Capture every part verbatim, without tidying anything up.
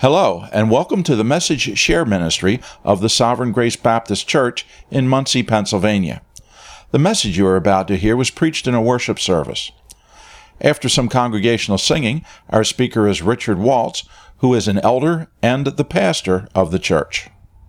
Hello, and welcome to the Message Share Ministry of the Sovereign Grace Baptist Church in Muncie, Pennsylvania. The message you are about to hear was preached in a worship service. After some congregational singing, our speaker is Richard Waltz, who is an elder and the pastor of the church.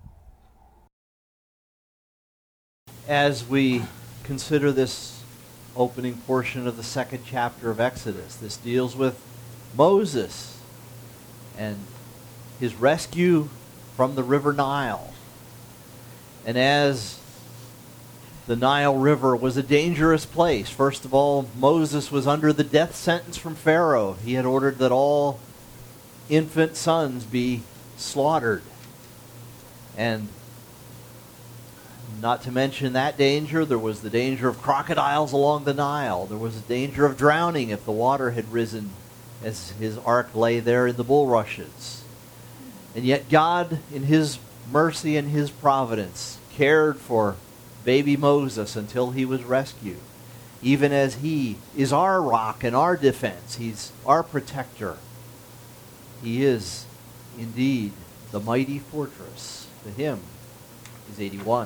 As we consider this opening portion of the second chapter of Exodus, this deals with Moses and his rescue from the river Nile. And as the Nile River was a dangerous place, first of all, Moses was under the death sentence from Pharaoh. He had ordered that all infant sons be slaughtered. And not to mention that danger, there was the danger of crocodiles along the Nile. There was a danger of drowning if the water had risen as his ark lay there in the bulrushes. And yet God, in his mercy and his providence, cared for baby Moses until he was rescued. Even as he is our rock and our defense, he's our protector. He is indeed the mighty fortress. The hymn is eighty-one.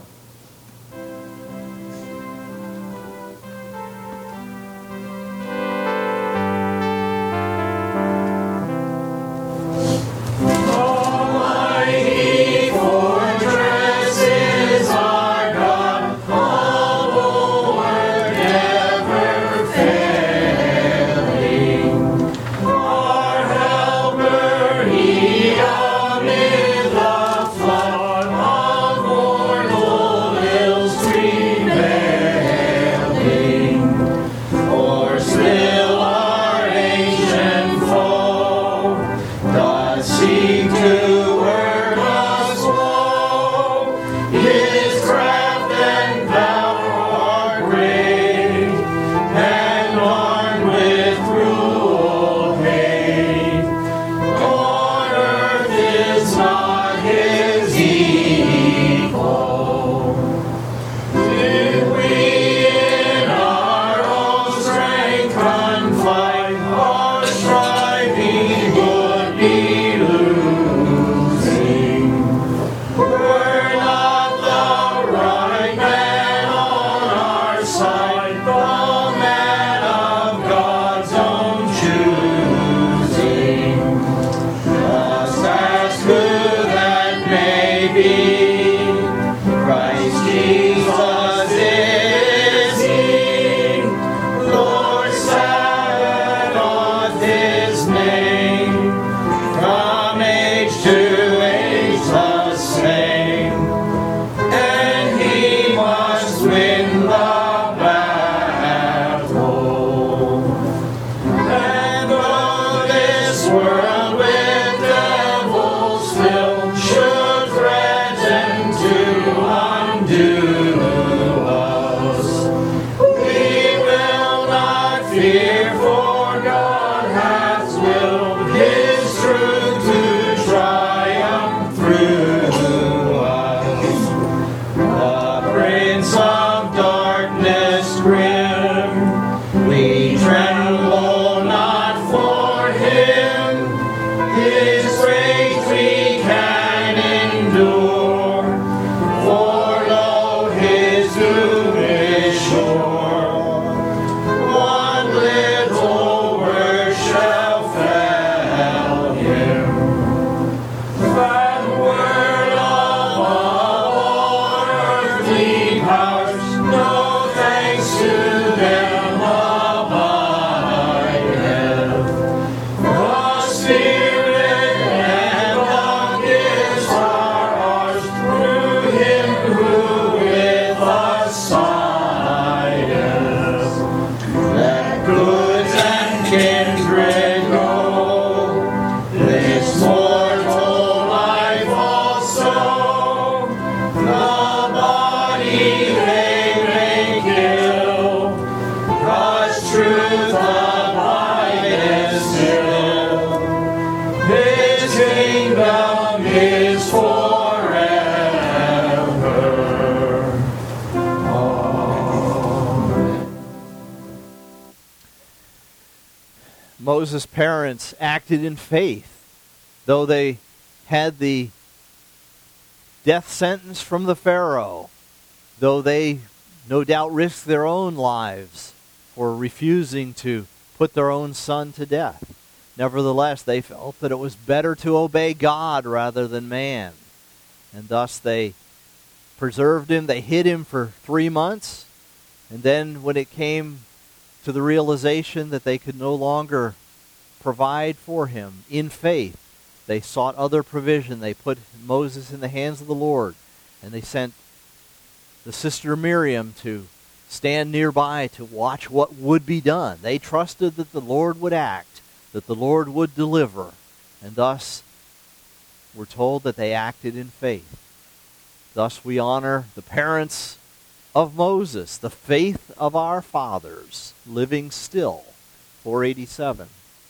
Moses' parents acted in faith, though they had the death sentence from the Pharaoh, though they no doubt risked their own lives for refusing to put their own son to death. Nevertheless, they felt that it was better to obey God rather than man. And thus they preserved him. They hid him for three months. And then when it came to the realization that they could no longer provide for him in faith, they sought other provision. They put Moses in the hands of the Lord. And they sent the sister Miriam to stand nearby to watch what would be done. They trusted that the Lord would act, that the Lord would deliver. And thus, we're told that they acted in faith. Thus we honor the parents of Moses, the faith of our fathers, living still. four eighty-seven.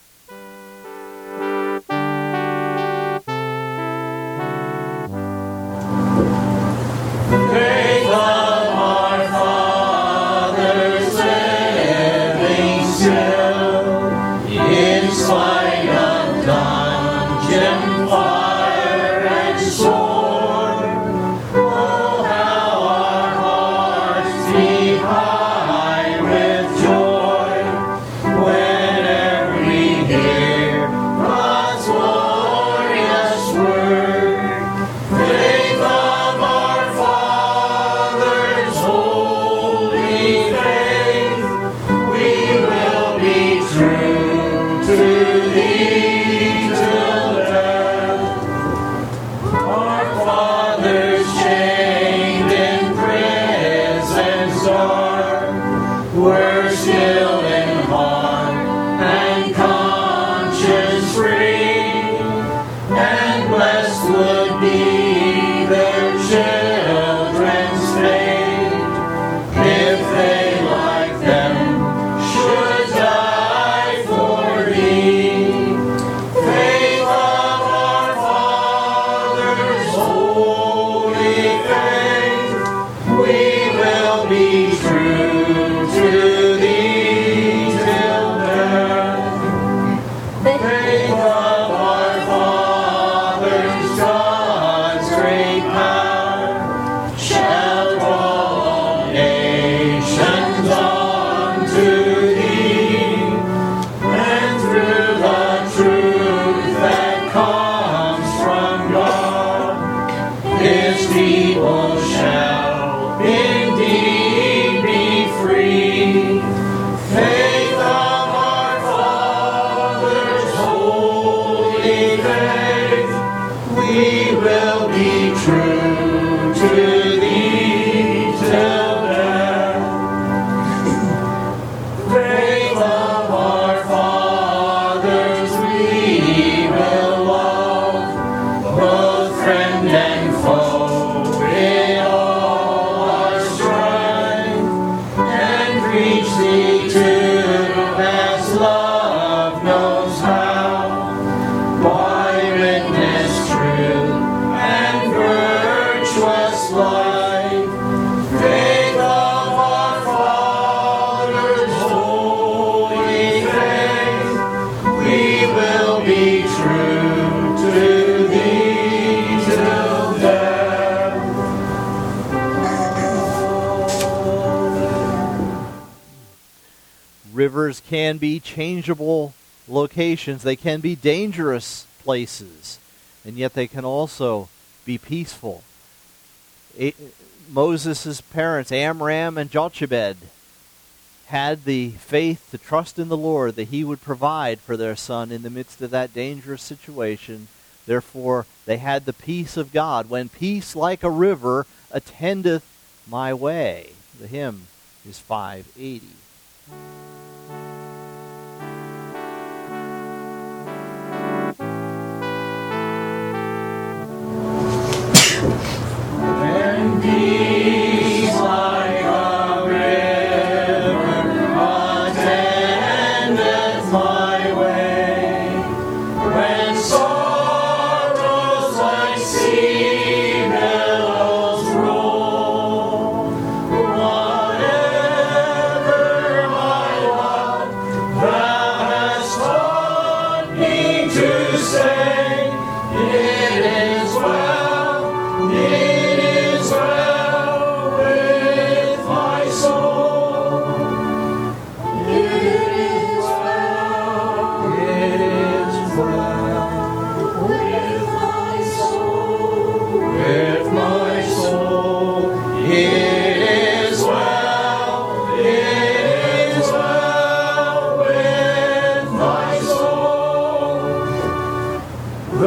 Faith of our fathers living still, in spite of dungeon, fire, and sword. Oh, how our hearts beat high with joy whenever we hear God's glorious word. Faith of our fathers, holy faith, we will be true to thee till death. Our fathers chained in prisons dark were still in heart and conscience free, and blessed would be their children's fate if they like them should die for thee. Faith of our fathers, holy faith, we will be true to thee till death. Faith of our fathers, God's great power shall draw all nations unto thee, and through the truth that comes from God, his people shall indeed be free. Faith of our fathers, holy faith, we will be true to thee till death. Faith of our fathers, we will love, both friend and foe, in all our strife, and preach thee to as love knows how, by witness true and virtuous life. Faith of our fathers, holy faith, we will be true to thee till death. Rivers can be changeable locations. They can be dangerous places, and yet they can also be peaceful. A- Moses' parents, Amram and Jochebed, had the faith to trust in the Lord that he would provide for their son in the midst of that dangerous situation. Therefore, they had the peace of God. When peace like a river attendeth my way. The hymn is five eighty. And peace like a river attendeth my way, when sorrows like sea billows roll. Whatever my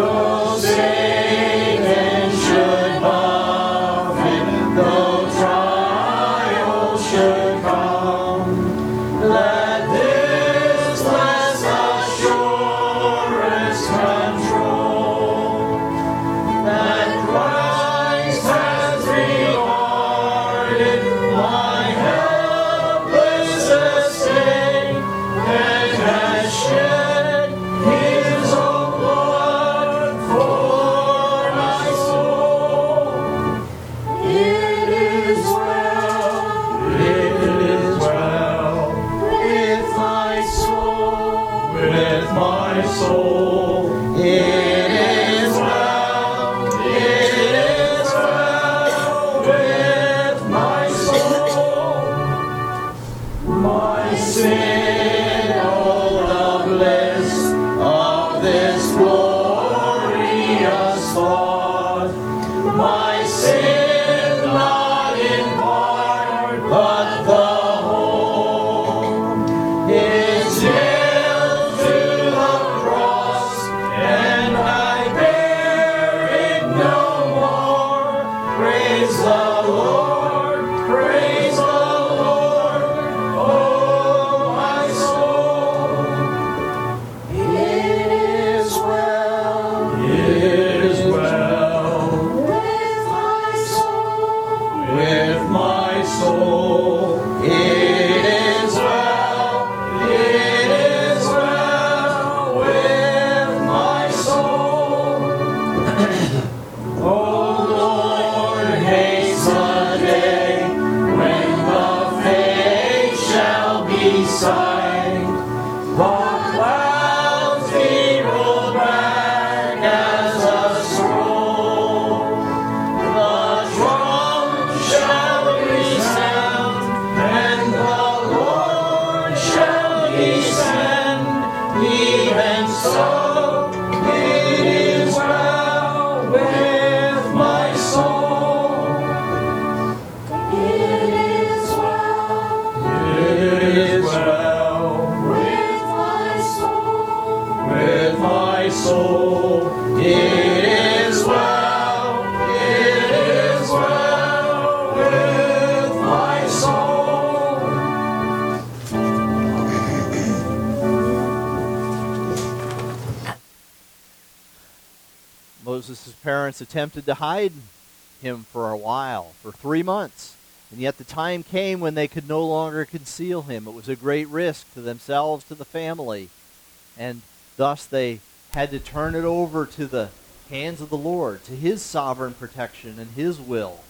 Moses' parents attempted to hide him for a while, for three months. And yet the time came when they could no longer conceal him. It was a great risk to themselves, to the family. And thus they had to turn it over to the hands of the Lord, to his sovereign protection and his will.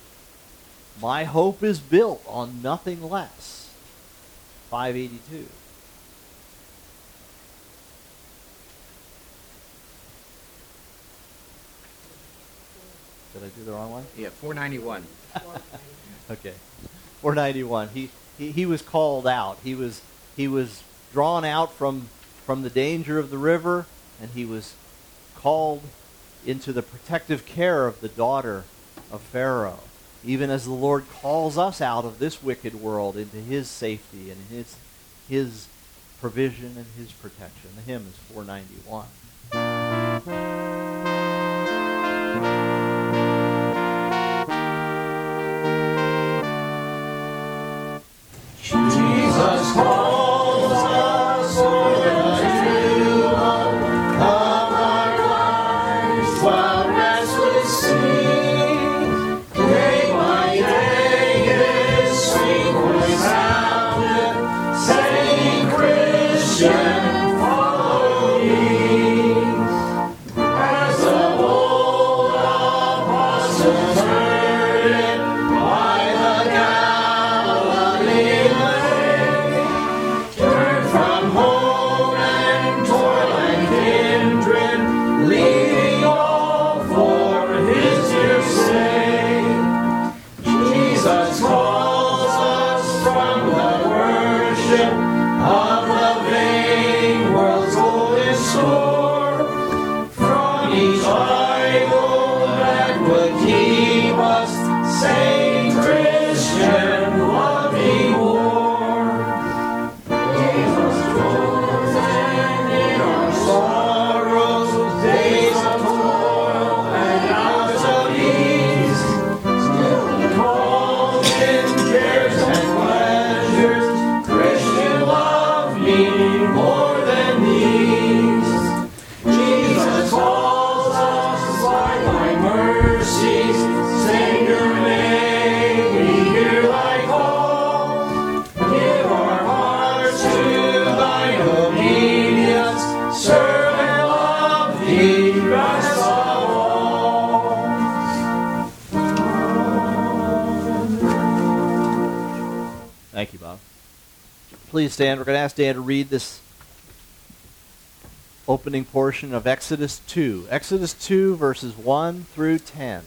My hope is built on nothing less. five eighty-two. Did I do the wrong one? Yeah, four ninety-one. Okay. four ninety-one. He, he he was called out. He was he was drawn out from from the danger of the river, and he was called into the protective care of the daughter of Pharaoh. Even as the Lord calls us out of this wicked world into his safety and his his provision and his protection. The hymn is four ninety-one. Jesus calls us for the tomb of our lives while restless sea. Day by day his sweet voice sounded, saying, Christian, follow me. As of old apostles heard it by the Galilee lake, Please stand. We're going to ask Dan to read this opening portion of Exodus two. Exodus two, verses one through ten.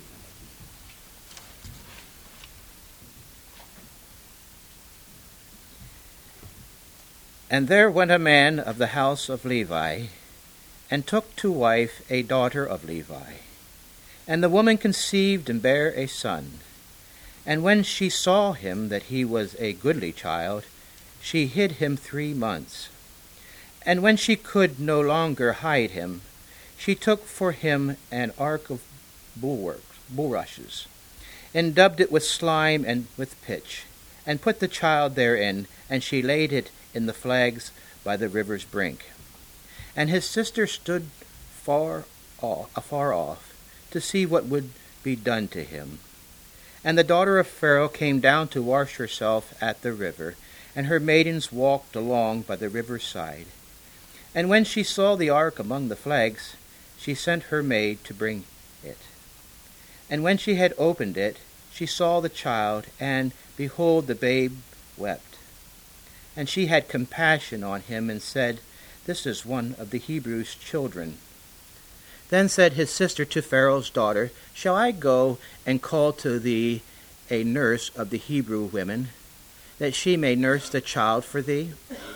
And there went a man of the house of Levi, and took to wife a daughter of Levi. And the woman conceived and bare a son. And when she saw him that he was a goodly child, she hid him three months. And when she could no longer hide him, she took for him an ark of bulwarks, bulrushes, and dubbed it with slime and with pitch, and put the child therein, and she laid it in the flags by the river's brink. And his sister stood far off, afar off, to see what would be done to him. And the daughter of Pharaoh came down to wash herself at the river, and her maidens walked along by the river's side. And when she saw the ark among the flags, she sent her maid to bring it. And when she had opened it, she saw the child, and behold, the babe wept. And she had compassion on him, and said, This is one of the Hebrews' children. Then said his sister to Pharaoh's daughter, Shall I go and call to thee a nurse of the Hebrew women, that she may nurse the child for thee?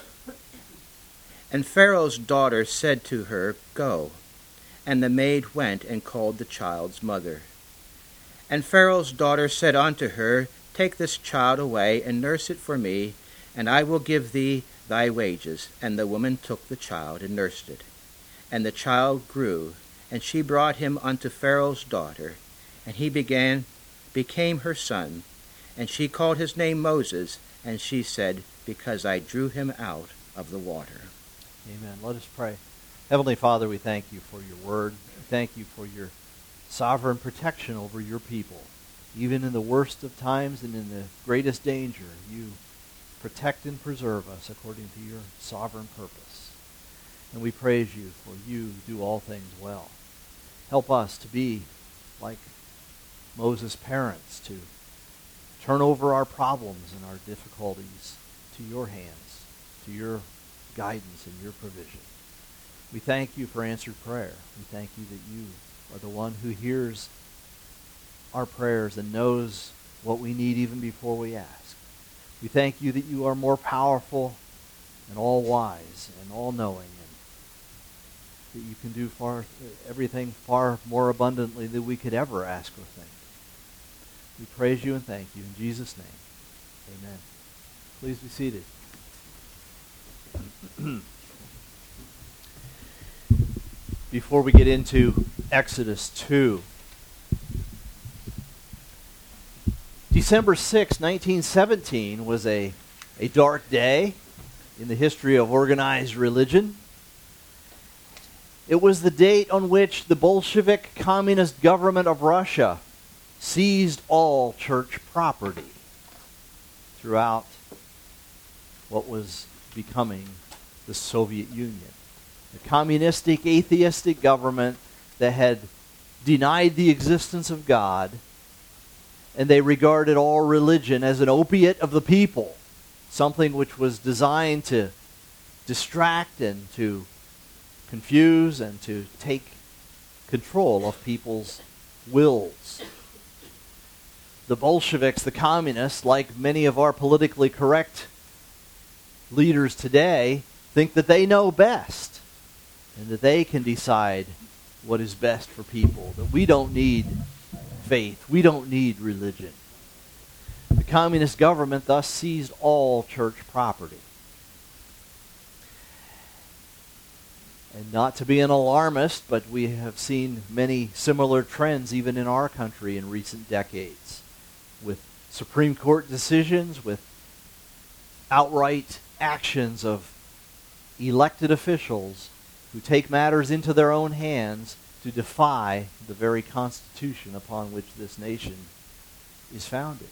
And Pharaoh's daughter said to her, Go. And the maid went and called the child's mother. And Pharaoh's daughter said unto her, Take this child away, and nurse it for me, and I will give thee thy wages. And the woman took the child and nursed it. And the child grew, and she brought him unto Pharaoh's daughter, and he began became her son. And she called his name Moses, and she said, Because I drew him out of the water. Amen. Let us pray. Heavenly Father, we thank you for your word. We thank you for your sovereign protection over your people. Even in the worst of times and in the greatest danger, you protect and preserve us according to your sovereign purpose. And we praise you, for you do all things well. Help us to be like Moses' parents, to turn over our problems and our difficulties to your hands, to your guidance and your provision. We thank you for answered prayer. We thank you that you are the one who hears our prayers and knows what we need even before we ask. We thank you that you are more powerful and all-wise and all-knowing, and that you can do far everything far more abundantly than we could ever ask or think. We praise you and thank you in Jesus' name. Amen. Please be seated. Before we get into Exodus two, December sixth, nineteen seventeen was a, a dark day in the history of organized religion. It was the date on which the Bolshevik communist government of Russia seized all church property throughout what was becoming the Soviet Union. The communistic, atheistic government that had denied the existence of God, and they regarded all religion as an opiate of the people, something which was designed to distract and to confuse and to take control of people's wills. The Bolsheviks, the communists, like many of our politically correct leaders today, think that they know best and that they can decide what is best for people, that we don't need faith, we don't need religion. The communist government thus seized all church property. And not to be an alarmist, but we have seen many similar trends even in our country in recent decades, with Supreme Court decisions, with outright actions of elected officials who take matters into their own hands to defy the very Constitution upon which this nation is founded.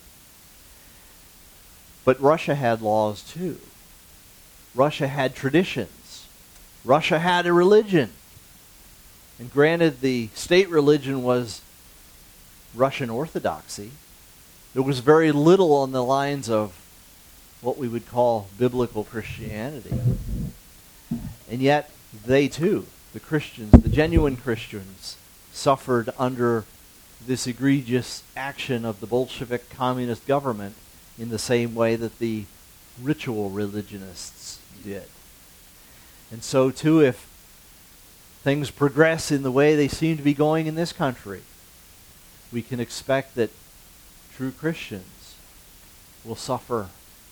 But Russia had laws too. Russia had traditions. Russia had a religion. And granted, the state religion was Russian Orthodoxy. There was very little on the lines of what we would call biblical Christianity. And yet, they too, the Christians, the genuine Christians, suffered under this egregious action of the Bolshevik communist government in the same way that the ritual religionists did. And so too, if things progress in the way they seem to be going in this country, we can expect that true Christians will suffer,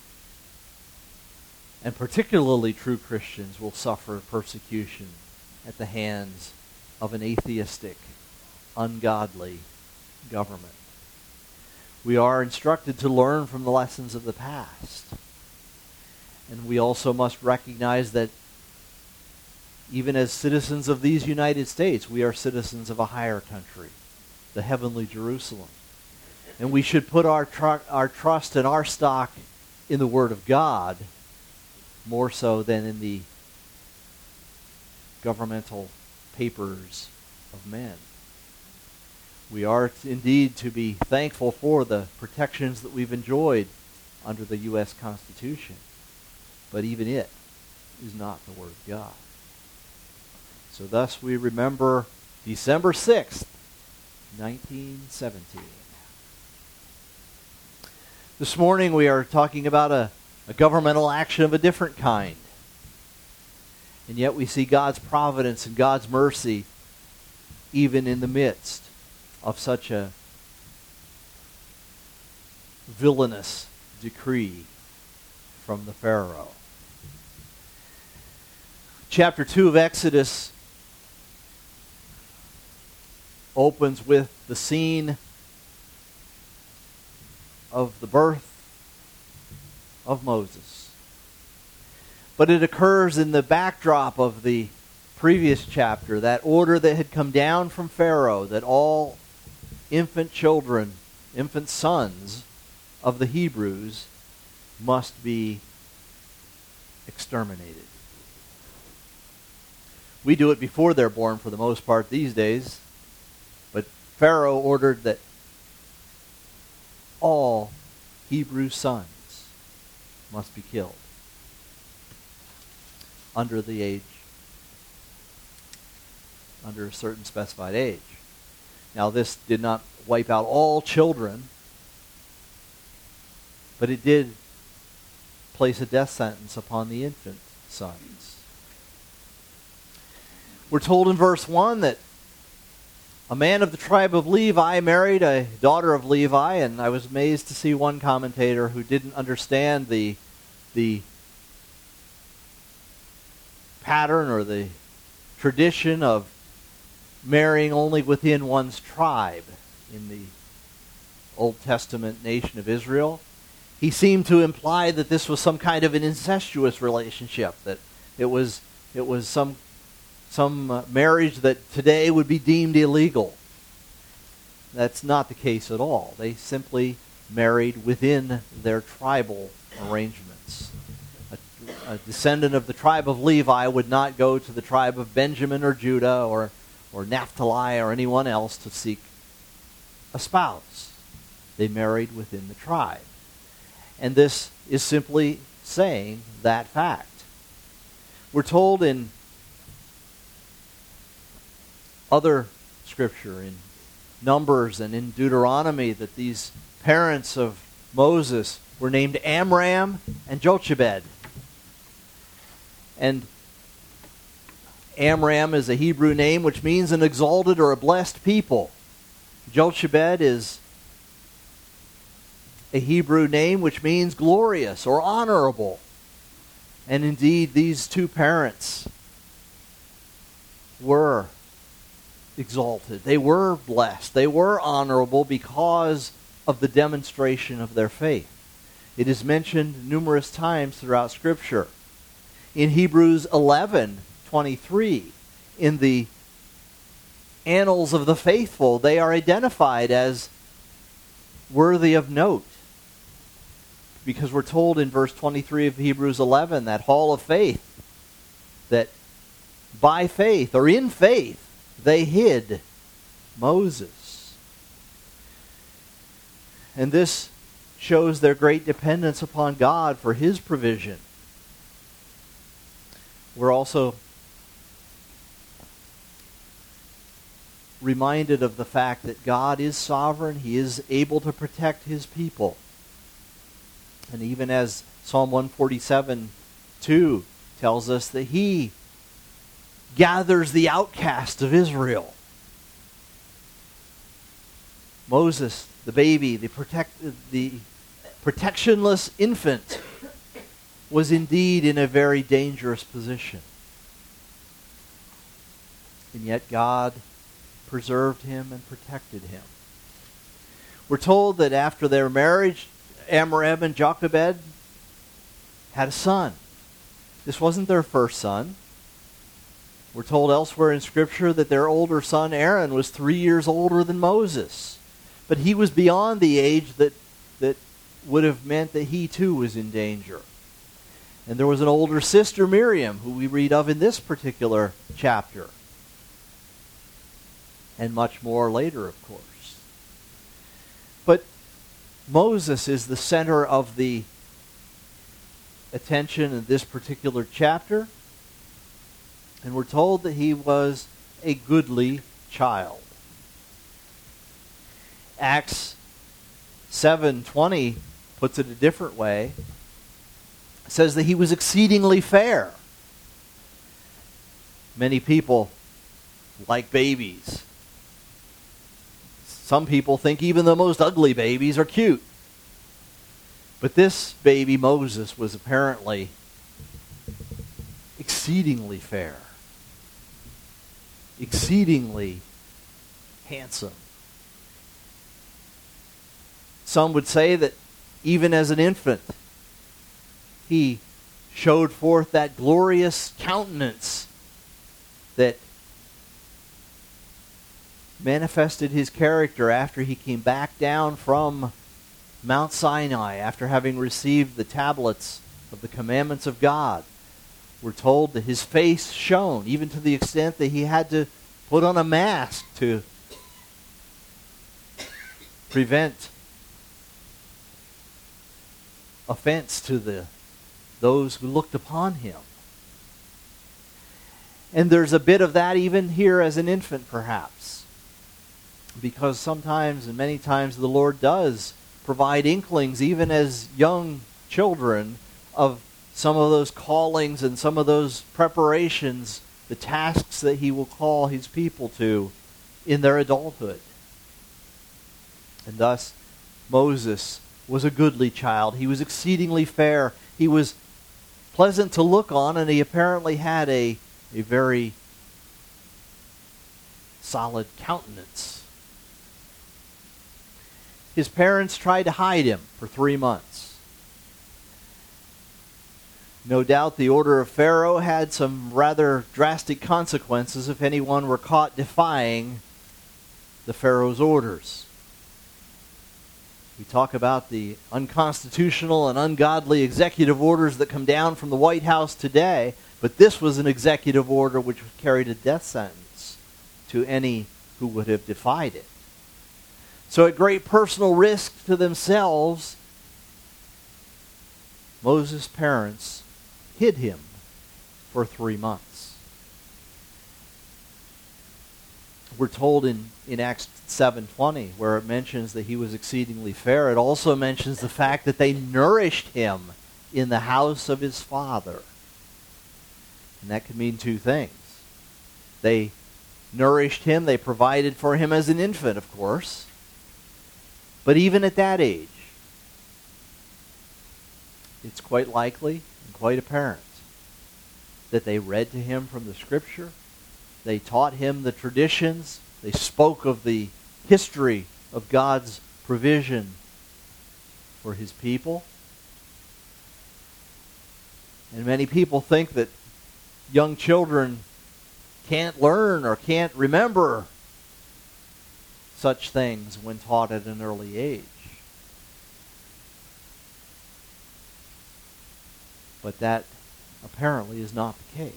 and particularly true Christians will suffer persecution at the hands of an atheistic, ungodly government. We are instructed to learn from the lessons of the past. And we also must recognize that even as citizens of these United States, we are citizens of a higher country, the heavenly Jerusalem. And we should put our, tr- our trust and our stock in the Word of God more so than in the governmental papers of men. We are t- indeed to be thankful for the protections that we've enjoyed under the U S Constitution. But even it is not the Word of God. So thus we remember December sixth, nineteen seventeen. This morning we are talking about a, a governmental action of a different kind. And yet we see God's providence and God's mercy even in the midst of such a villainous decree from the Pharaoh. Chapter two of Exodus opens with the scene of the birth of Moses. But it occurs in the backdrop of the previous chapter, that order that had come down from Pharaoh, that all infant children, infant sons of the Hebrews must be exterminated. We do it before they're born for the most part these days, but Pharaoh ordered that all Hebrew sons must be killed under the age, under a certain specified age. Now, this did not wipe out all children, but it did place a death sentence upon the infant sons. We're told in verse one that a man of the tribe of Levi married a daughter of Levi, and I was amazed to see one commentator who didn't understand the the pattern or the tradition of marrying only within one's tribe in the Old Testament nation of Israel. He seemed to imply that this was some kind of an incestuous relationship, that it was it was some some uh, marriage that today would be deemed illegal. That's not the case at all. They simply married within their tribal arrangements. A, a descendant of the tribe of Levi would not go to the tribe of Benjamin or Judah or, or Naphtali or anyone else to seek a spouse. They married within the tribe. And this is simply saying that fact. We're told in other scripture, in Numbers and in Deuteronomy, that these parents of Moses were named Amram and Jochebed. And Amram is a Hebrew name which means an exalted or a blessed people. Jochebed is a Hebrew name which means glorious or honorable. And indeed, these two parents were exalted. They were blessed. They were honorable because of the demonstration of their faith. It is mentioned numerous times throughout Scripture. In Hebrews eleven twenty-three, in the annals of the faithful, they are identified as worthy of note. Because we're told in verse twenty-three of Hebrews eleven, that hall of faith, that by faith or in faith they hid Moses. And this shows their great dependence upon God for his provision. We're also reminded of the fact that God is sovereign. He is able to protect his people. And even as Psalm one forty-seven two tells us that he gathers the outcast of Israel. Moses, the baby, the protect, the protectionless infant, was indeed in a very dangerous position. And yet God preserved him and protected him. We're told that after their marriage, Amram and Jochebed had a son. This wasn't their first son. We're told elsewhere in Scripture that their older son Aaron was three years older than Moses. But he was beyond the age that, that would have meant that he too was in danger. And there was an older sister, Miriam, who we read of in this particular chapter. And much more later, of course. But Moses is the center of the attention in this particular chapter. And we're told that he was a goodly child. Acts seven twenty puts it a different way. It says that he was exceedingly fair. Many people like babies. Some people think even the most ugly babies are cute. But this baby, Moses, was apparently exceedingly fair. Exceedingly handsome. Some would say that even as an infant, he showed forth that glorious countenance that manifested his character after he came back down from Mount Sinai, after having received the tablets of the commandments of God. We're told that his face shone, even to the extent that he had to put on a mask to prevent offense to the those who looked upon him. And there's a bit of that even here as an infant, perhaps. Because sometimes and many times the Lord does provide inklings, even as young children, of some of those callings and some of those preparations, the tasks that he will call his people to in their adulthood. And thus, Moses was a goodly child. He was exceedingly fair. He was pleasant to look on, and he apparently had a, a very solid countenance. His parents tried to hide him for three months. No doubt the order of Pharaoh had some rather drastic consequences if anyone were caught defying the Pharaoh's orders. We talk about the unconstitutional and ungodly executive orders that come down from the White House today, but this was an executive order which carried a death sentence to any who would have defied it. So at great personal risk to themselves, Moses' parents hid him for three months. We're told in, in Acts seven twenty, where it mentions that he was exceedingly fair, it also mentions the fact that they nourished him in the house of his father. And that could mean two things. They nourished him, they provided for him as an infant, of course. But even at that age, it's quite likely and quite apparent that they read to him from the Scripture. They taught him the traditions. They spoke of the history of God's provision for his people. And many people think that young children can't learn or can't remember such things when taught at an early age. But that apparently is not the case.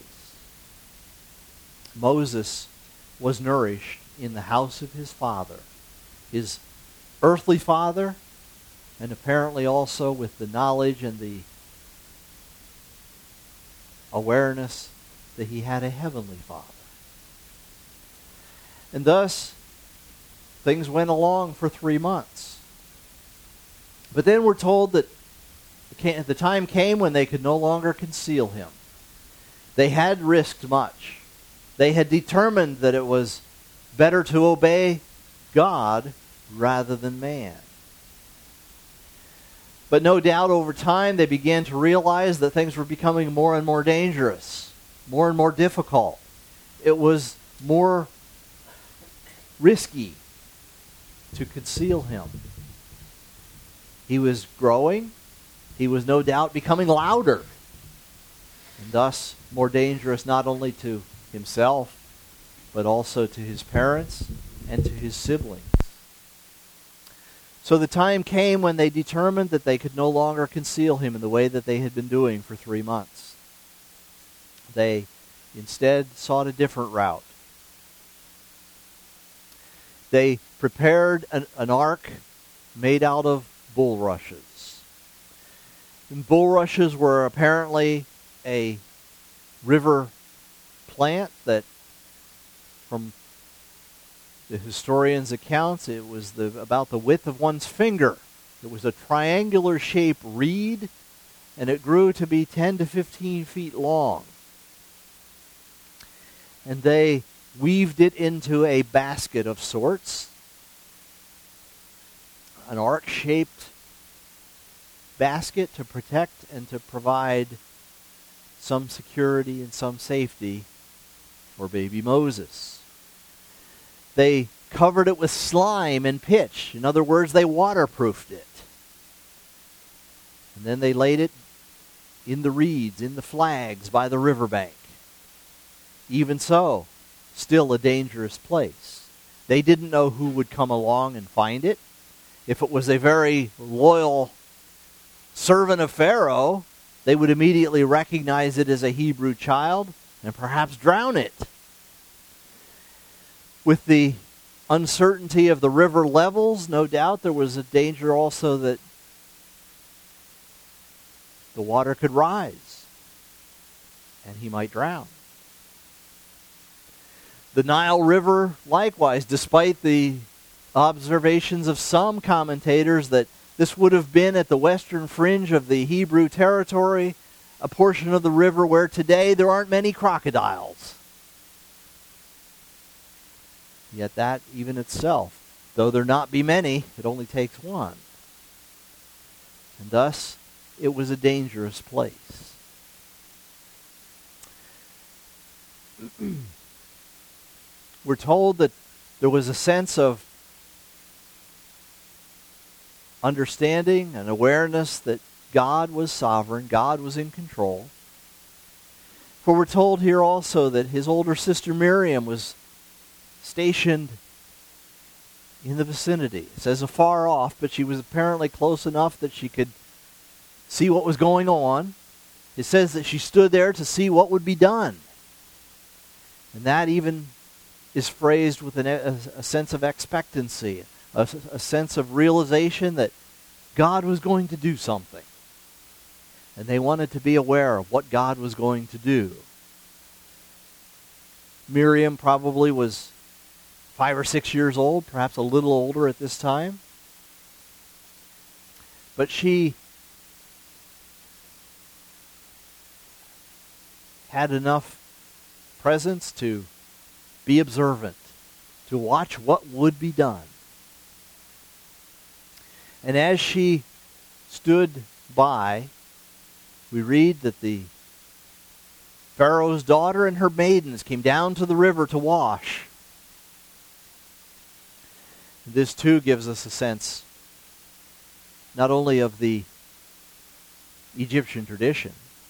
Moses was nourished in the house of his father. His earthly father and apparently also with the knowledge and the awareness that he had a heavenly Father. And thus, things went along for three months. But then we're told that the time came when they could no longer conceal him. They had risked much. They had determined that it was better to obey God rather than man. But no doubt over time they began to realize that things were becoming more and more dangerous, more and more difficult. It was more risky to conceal him. He was growing. He was no doubt becoming louder, and thus more dangerous not only to himself, but also to his parents and to his siblings. So the time came when they determined that they could no longer conceal him in the way that they had been doing for three months. They instead sought a different route. They prepared an, an ark made out of bulrushes. And bulrushes were apparently a river plant that, from the historians' accounts, it was the, about the width of one's finger. It was a triangular-shaped reed, and it grew to be ten to fifteen feet long. And they weaved it into a basket of sorts, an ark-shaped basket to protect and to provide some security and some safety for baby Moses. They covered it with slime and pitch. In other words, they waterproofed it. And then they laid it in the reeds, in the flags by the riverbank. Even so, still a dangerous place. They didn't know who would come along and find it. If it was a very loyal servant of Pharaoh, they would immediately recognize it as a Hebrew child and perhaps drown it. With the uncertainty of the river levels, no doubt there was a danger also that the water could rise and he might drown. The Nile River, likewise, despite the observations of some commentators that this would have been at the western fringe of the Hebrew territory, a portion of the river where today there aren't many crocodiles. Yet that, even itself, though there not be many, it only takes one. And thus, it was a dangerous place. We're told that there was a sense of understanding and awareness that God was sovereign, God was in control. For we're told here also that his older sister Miriam was stationed in the vicinity. It says afar off, but she was apparently close enough that she could see what was going on. It says that she stood there to see what would be done. And that even is phrased with an, a, a sense of expectancy, a, a sense of realization that God was going to do something. And they wanted to be aware of what God was going to do. Miriam probably was five or six years old, perhaps a little older at this time. But she had enough presence to be observant, to watch what would be done. And as she stood by, we read that the Pharaoh's daughter and her maidens came down to the river to wash. This too gives us a sense not only of the Egyptian tradition.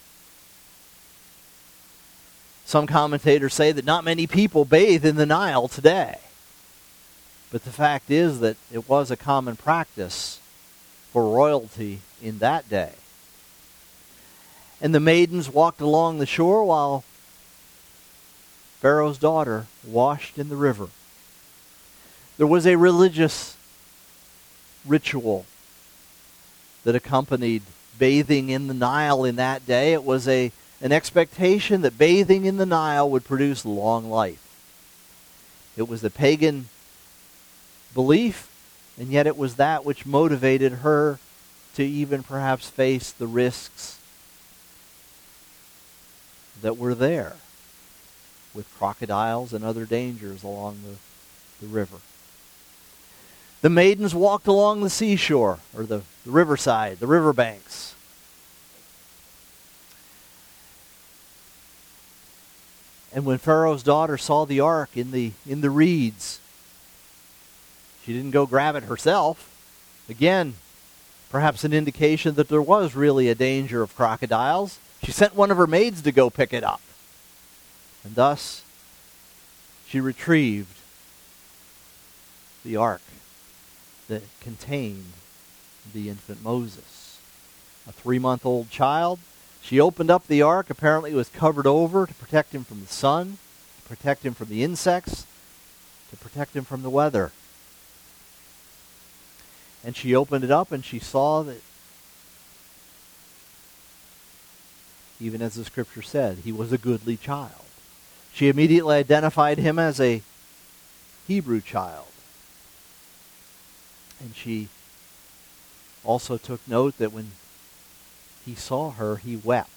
Some commentators say that not many people bathe in the Nile today. But the fact is that it was a common practice for royalty in that day. And the maidens walked along the shore while Pharaoh's daughter washed in the river. There was a religious ritual that accompanied bathing in the Nile in that day. It was a an expectation that bathing in the Nile would produce long life. It was the pagan belief, and yet it was that which motivated her to even perhaps face the risks that were there with crocodiles and other dangers along the, the river. The maidens walked along the seashore, or the, the riverside, the riverbanks. And when Pharaoh's daughter saw the ark in the in the reeds, she didn't go grab it herself. Again, perhaps an indication that there was really a danger of crocodiles. She sent one of her maids to go pick it up. And thus, she retrieved the ark that contained the infant Moses, a three-month-old child. She opened up the ark. Apparently it was covered over to protect him from the sun, to protect him from the insects, to protect him from the weather. And she opened it up and she saw that, even as the scripture said, he was a goodly child. She immediately identified him as a Hebrew child. And she also took note that when he saw her, he wept.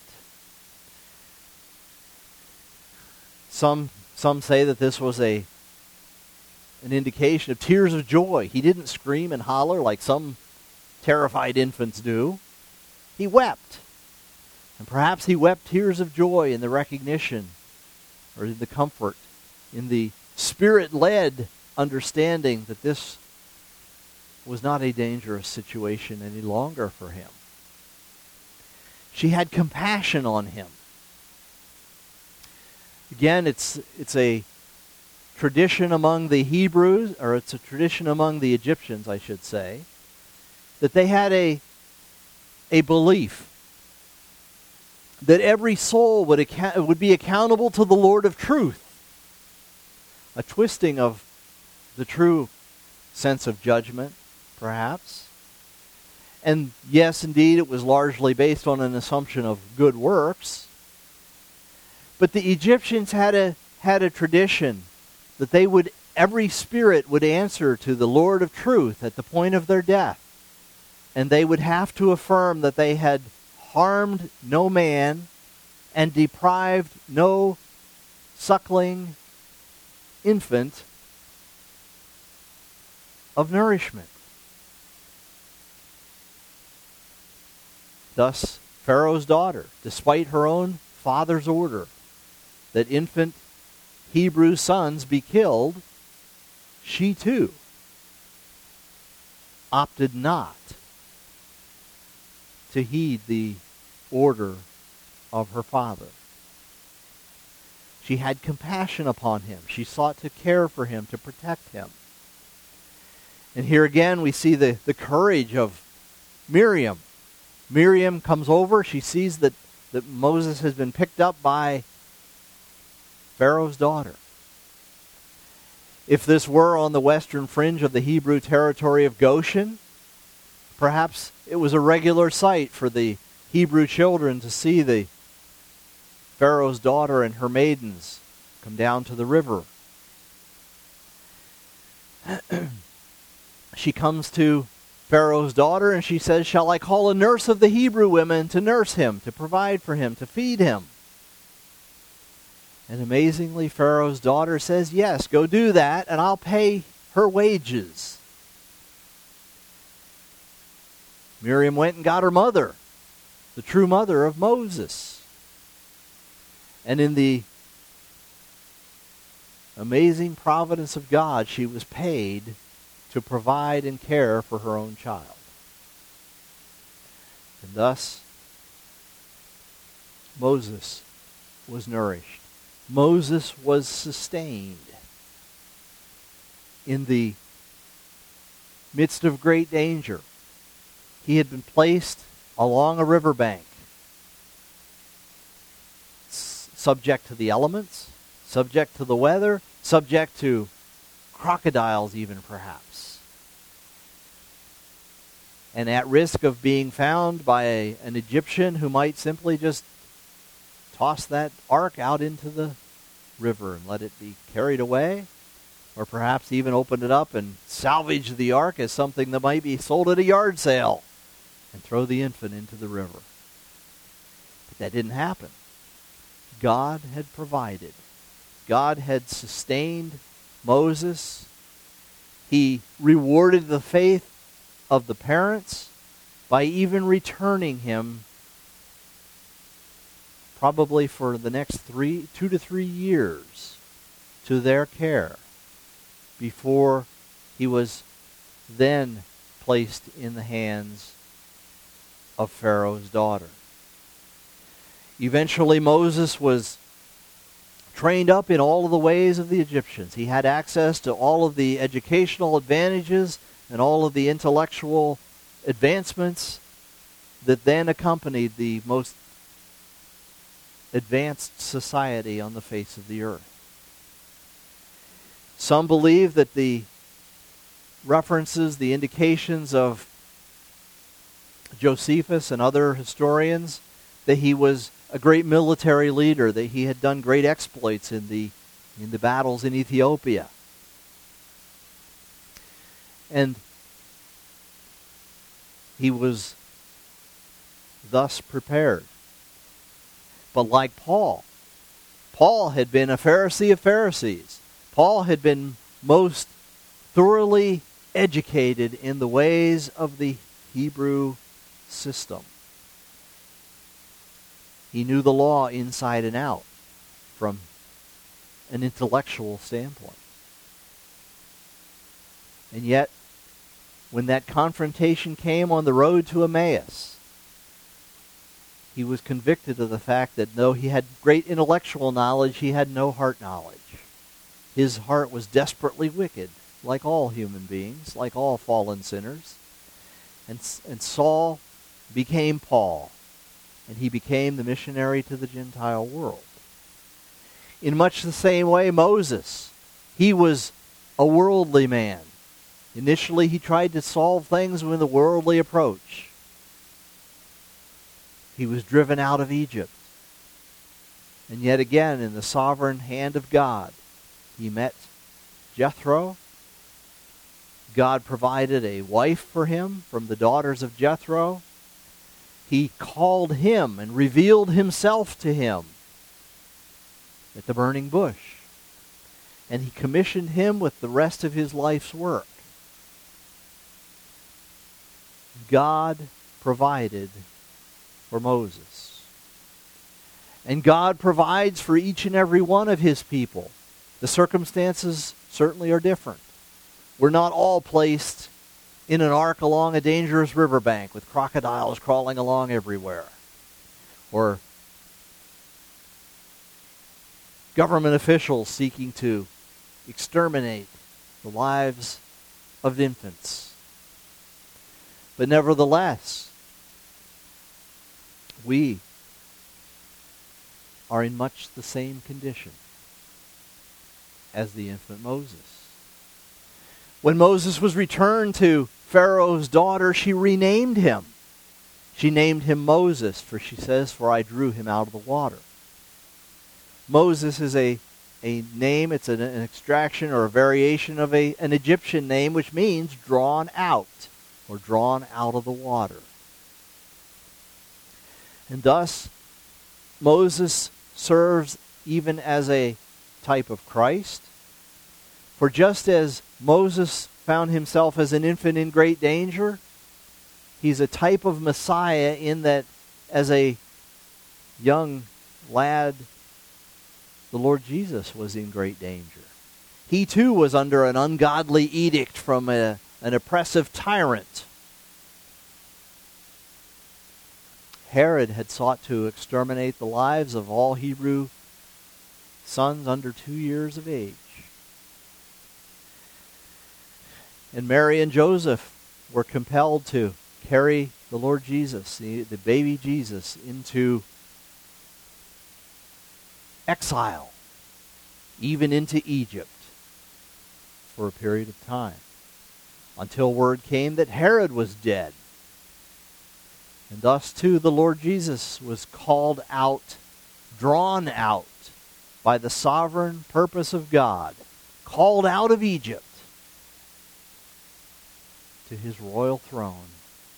Some some say that this was a an indication of tears of joy. He didn't scream and holler like some terrified infants do. He wept. And perhaps he wept tears of joy in the recognition, or in the comfort, in the Spirit-led understanding that this was not a dangerous situation any longer for him. She had compassion on him. Again, it's it's a tradition among the Hebrews, or it's a tradition among the Egyptians, I should say, that they had a a belief that every soul would account, would be accountable to the Lord of truth. A twisting of the true sense of judgment, perhaps. And yes, indeed, it was largely based on an assumption of good works. But the Egyptians had a had a tradition that they would every spirit would answer to the Lord of truth at the point of their death. And they would have to affirm that they had harmed no man and deprived no suckling infant of nourishment. Thus, Pharaoh's daughter, despite her own father's order that infant Hebrew sons be killed, she too opted not to heed the order of her father. She had compassion upon him. She sought to care for him, to protect him. And here again we see the, the courage of Miriam. Miriam comes over. She sees that, that Moses has been picked up by Pharaoh's daughter. If this were on the western fringe of the Hebrew territory of Goshen, perhaps it was a regular sight for the Hebrew children to see the Pharaoh's daughter and her maidens come down to the river. She comes to Pharaoh's daughter and she says, "Shall I call a nurse of the Hebrew women to nurse him, to provide for him, to feed him?" And amazingly, Pharaoh's daughter says, "Yes, go do that, and I'll pay her wages." Miriam went and got her mother, the true mother of Moses. And in the amazing providence of God, she was paid to provide and care for her own child. And thus, Moses was nourished. Moses was sustained in the midst of great danger. He had been placed along a riverbank, s- subject to the elements, subject to the weather, subject to crocodiles even perhaps. and at risk of being found by a, an Egyptian who might simply just toss that ark out into the river and let it be carried away, or perhaps even open it up and salvage the ark as something that might be sold at a yard sale and throw the infant into the river. But that didn't happen. God had provided. God had sustained Moses. He rewarded the faith of the parents by even returning him probably for the next three, two to three years to their care before he was then placed in the hands of Pharaoh's daughter. Eventually, Moses was trained up in all of the ways of the Egyptians. He had access to all of the educational advantages and all of the intellectual advancements that then accompanied the most advanced society on the face of the earth. Some believe that the references, the indications of Josephus and other historians, that he was a great military leader, that he had done great exploits in the in the battles in Ethiopia. And he was thus prepared. But like Paul, Paul had been a Pharisee of Pharisees. Paul had been most thoroughly educated in the ways of the Hebrew system. He knew the law inside and out from an intellectual standpoint. And yet, when that confrontation came on the road to Emmaus, he was convicted of the fact that though he had great intellectual knowledge, he had no heart knowledge. His heart was desperately wicked, like all human beings, like all fallen sinners. And, and Saul became Paul, and he became the missionary to the Gentile world. In much the same way, Moses, he was a worldly man. Initially, he tried to solve things with a worldly approach. He was driven out of Egypt. And yet again, in the sovereign hand of God, he met Jethro. God provided a wife for him from the daughters of Jethro. He called him and revealed himself to him at the burning bush. And he commissioned him with the rest of his life's work. God provided for Moses. And God provides for each and every one of his people. The circumstances certainly are different. We're not all placed in an ark along a dangerous riverbank with crocodiles crawling along everywhere, or government officials seeking to exterminate the lives of infants. But nevertheless, we are in much the same condition as the infant Moses. When Moses was returned to Pharaoh's daughter, she renamed him. She named him Moses, for she says, "For I drew him out of the water." Moses is a, a name, it's an, an extraction or a variation of a, an Egyptian name, which means drawn out, or drawn out of the water. And thus, Moses serves even as a type of Christ. For just as Moses found himself as an infant in great danger, he's a type of Messiah in that as a young lad, the Lord Jesus was in great danger. He too was under an ungodly edict from a, an oppressive tyrant. Herod had sought to exterminate the lives of all Hebrew sons under two years of age. And Mary and Joseph were compelled to carry the Lord Jesus, the, the baby Jesus, into exile, even into Egypt, for a period of time, until word came that Herod was dead. And thus, too, the Lord Jesus was called out, drawn out by the sovereign purpose of God, called out of Egypt to his royal throne,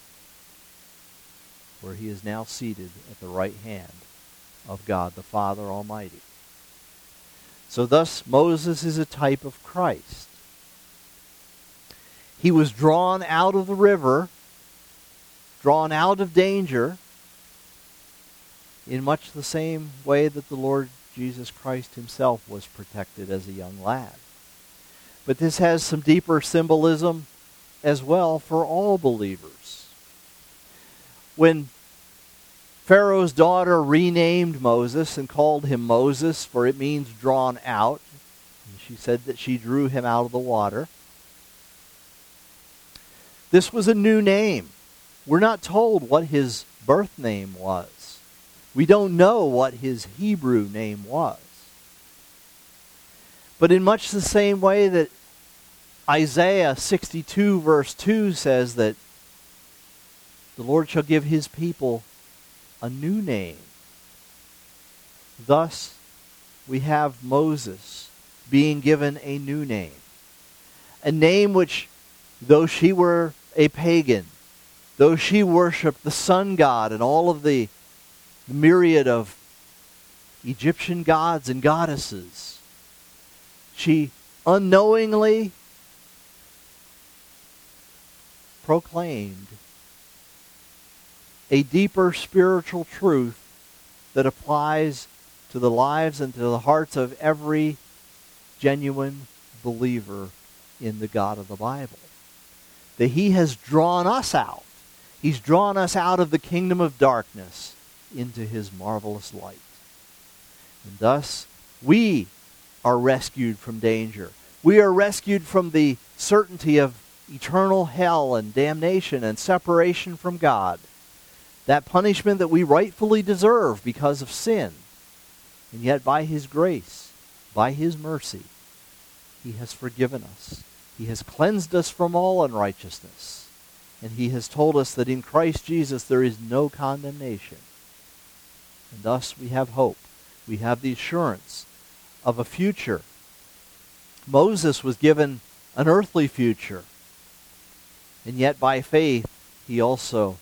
where he is now seated at the right hand of God the Father Almighty. So thus, Moses is a type of Christ. He was drawn out of the river, drawn out of danger, in much the same way that the Lord Jesus Christ himself was protected as a young lad. But this has some deeper symbolism as well for all believers. When Pharaoh's daughter renamed Moses and called him Moses, for it means drawn out, and she said that she drew him out of the water, this was a new name. We're not told what his birth name was. We don't know what his Hebrew name was. But in much the same way that Isaiah sixty-two verse two says that the Lord shall give his people a new name. Thus, we have Moses being given a new name. A name which, though she were a pagan, though she worshipped the sun god and all of the myriad of Egyptian gods and goddesses, she unknowingly proclaimed a deeper spiritual truth that applies to the lives and to the hearts of every genuine believer in the God of the Bible. That he has drawn us out. He's drawn us out of the kingdom of darkness into his marvelous light. And thus, we are rescued from danger. We are rescued from the certainty of eternal hell and damnation and separation from God. That punishment that we rightfully deserve because of sin. And yet by his grace, by his mercy, he has forgiven us. He has cleansed us from all unrighteousness. And he has told us that in Christ Jesus there is no condemnation. And thus we have hope. We have the assurance of a future. Moses was given an earthly future. And yet by faith he also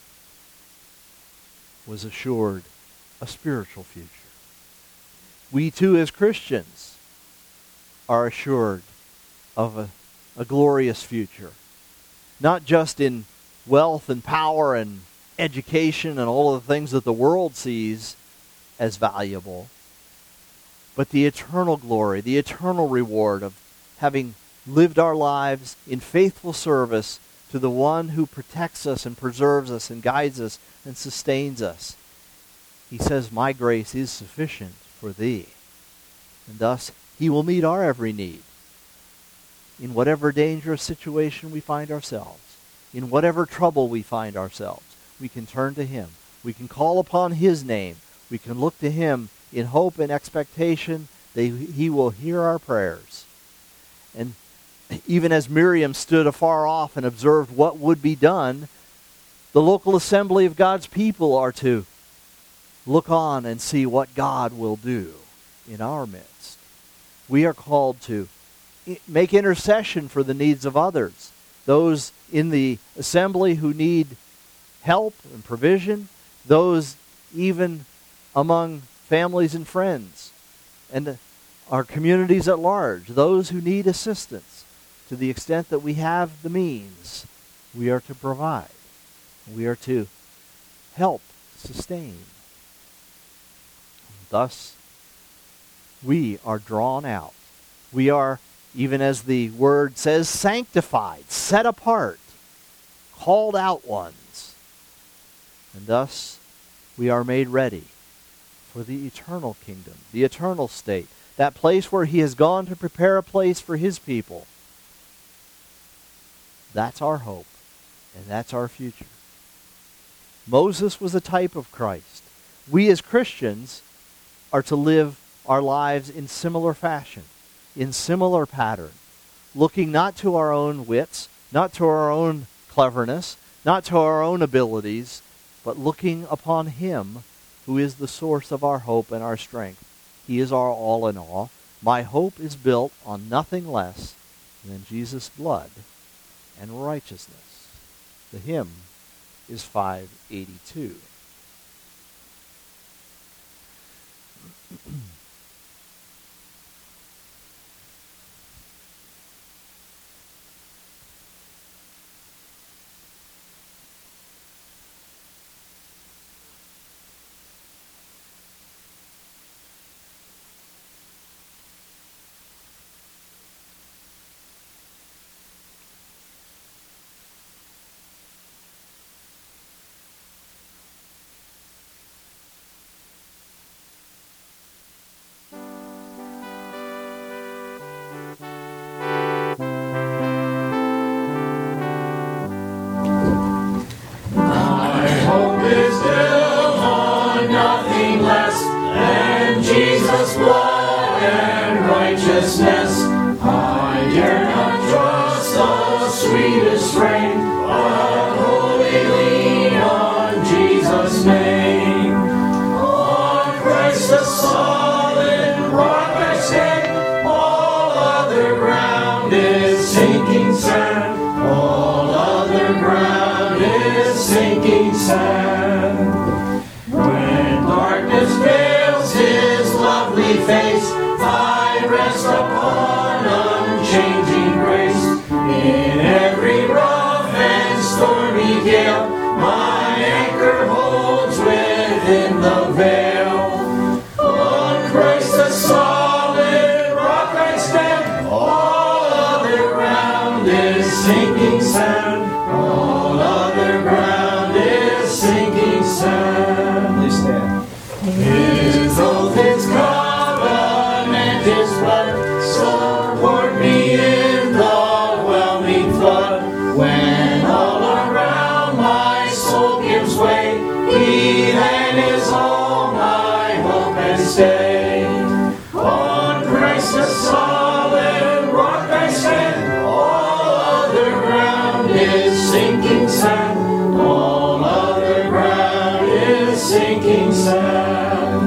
was assured a spiritual future. We too as Christians are assured of a, a glorious future. Not just in wealth and power and education and all of the things that the world sees as valuable, but the eternal glory, the eternal reward of having lived our lives in faithful service to the one who protects us and preserves us and guides us and sustains us. He says, my grace is sufficient for thee. And thus, he will meet our every need. In whatever dangerous situation we find ourselves, in whatever trouble we find ourselves, we can turn to him. We can call upon his name. We can look to him in hope and expectation that he will hear our prayers. And even as Miriam stood afar off and observed what would be done, the local assembly of God's people are to look on and see what God will do in our midst. We are called to make intercession for the needs of others, those in the assembly who need help and provision, those even among families and friends, and our communities at large, those who need assistance. To the extent that we have the means, we are to provide. We are to help, sustain. Thus, we are drawn out. We are, even as the word says, sanctified, set apart, called out ones. And thus, we are made ready for the eternal kingdom, the eternal state, that place where he has gone to prepare a place for his people. That's our hope, and that's our future. Moses was a type of Christ. We as Christians are to live our lives in similar fashion, in similar pattern, looking not to our own wits, not to our own cleverness, not to our own abilities, but looking upon him who is the source of our hope and our strength. He is our all in all. My hope is built on nothing less than Jesus' blood and righteousness. The hymn is five eighty-two. I dare not trust the sweetest frame, but wholly lean on Jesus' name. On Christ the solid rock I stand, all other ground is sinking sand, all other ground is sinking sand. When darkness veils his lovely face, I rest upon unchanging grace. In every rough and stormy gale, my anchor holds within the veil. On Christ the solid rock I stand, all other ground is sinking sand, all other ground is sinking sand. Please stand. His oath, his covenant, his blood, support me in the whelming flood. When all around my soul gives way, he then is all my hope and stay. On Christ the solid rock I stand, all other ground is sinking sand, all other ground is sinking sand.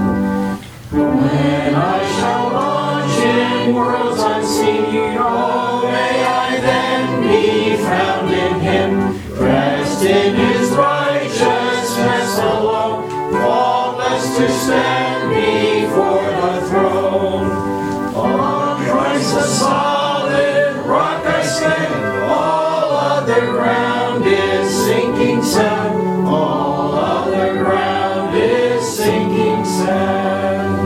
When I shall launch in worlds unseen, oh, may I then be found in him, dressed in his righteousness alone, faultless to stand before the throne. On Christ the solid rock I stand, all other ground is sinking sand, all other ground is sinking sand.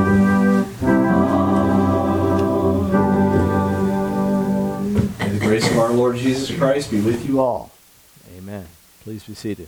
May the grace of our Lord Jesus Christ be with you all. Amen. Please be seated.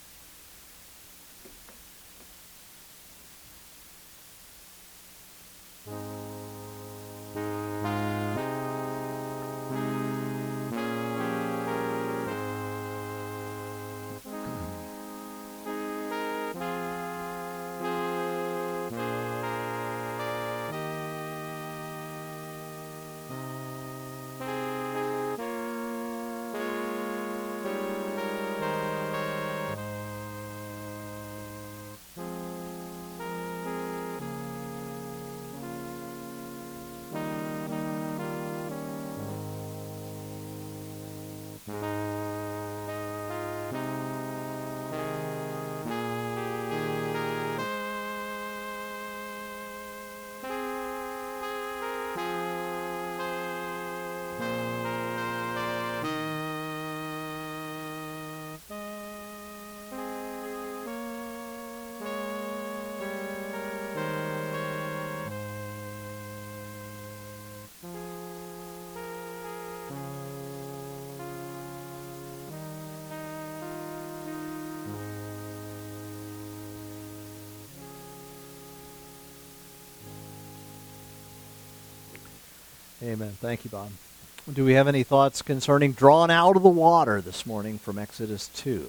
Amen. Thank you, Bob. Do we have any thoughts concerning drawn out of the water this morning from Exodus two?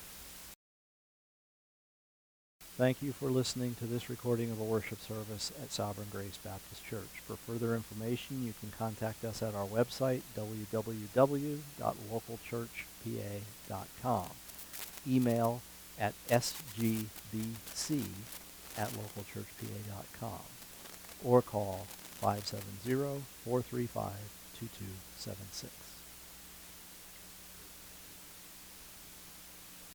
Thank you for listening to this recording of a worship service at Sovereign Grace Baptist Church. For further information, you can contact us at our website, w w w dot local church p a dot com. Email at s g b c at local church p a dot com or call five seven zero, four three five, two two seven six.